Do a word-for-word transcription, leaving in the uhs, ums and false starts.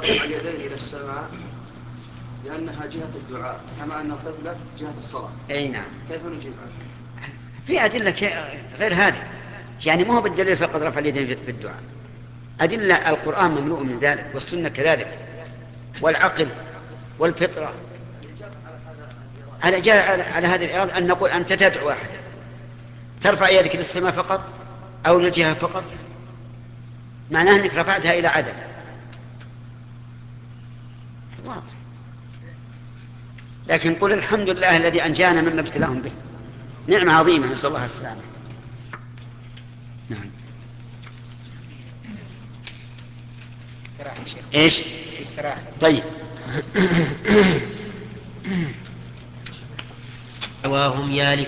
رفع اليدين إلى السماء لأنها جهة الدعاء كما أن القبلة جهة الصلاة. أي نعم. كيف نجيب عنه؟ في أدلة غير هذه، يعني ما هو بالدليل فقط رفع اليدين في الدعاء، أدلة القرآن مملوء من ذلك، والسنة كذلك، والعقل والفطرة. على على, على هذه الإرادة أن نقول أنت تدعو أحدا ترفع يدك للسماء فقط أو للجهة فقط، معناه أنك رفعتها إلى عدم. واضح. لكن قل الحمد لله الذي أنجانا مما ابتلاهم به، نعمة عظيمة، نسأل الله السلامة. نعم. ايش؟ طيب. وهم يالك